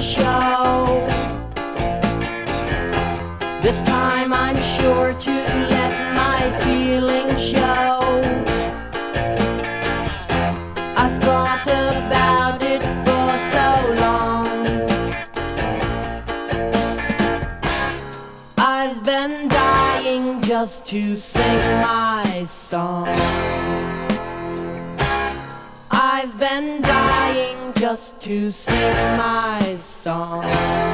show. This time I'm sure to let my feelings show. I've thought about it for so long. I've been dying just to sing my song. I've been dying just to sing my song.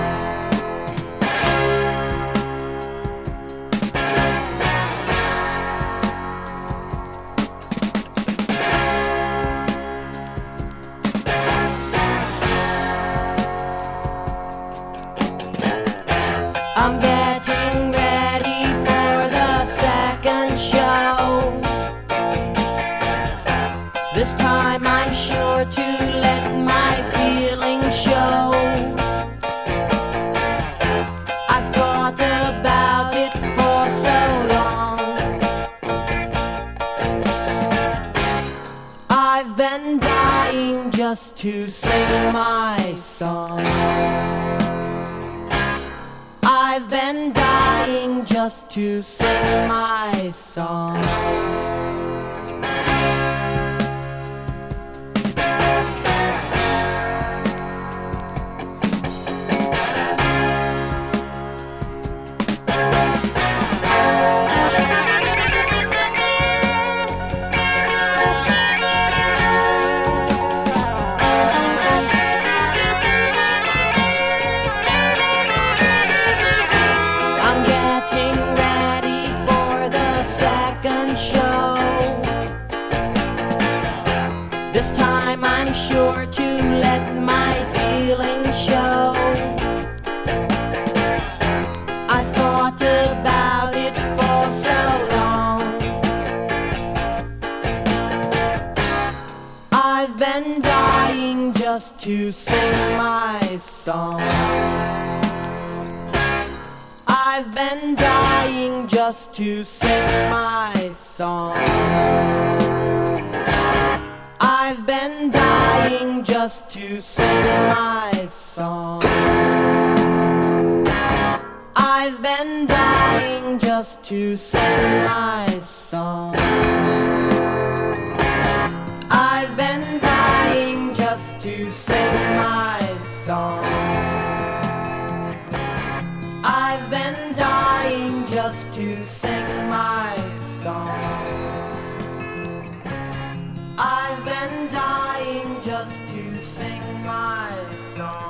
I'm getting ready for the second show. This time I'm sure to let my feelings show. I've thought about it for so long. I've been dying just to sing my song. I've been dying just to sing my song. Second show. This time I'm sure to let my feelings show. I thought about it for so long. I've been dying just to sing my song. I've been dying just to sing my song. I've been dying just to sing my song. I've been dying just to sing my song. I've been dying just to sing my song. I've been dying just to sing my song. I've been dying just to sing my song.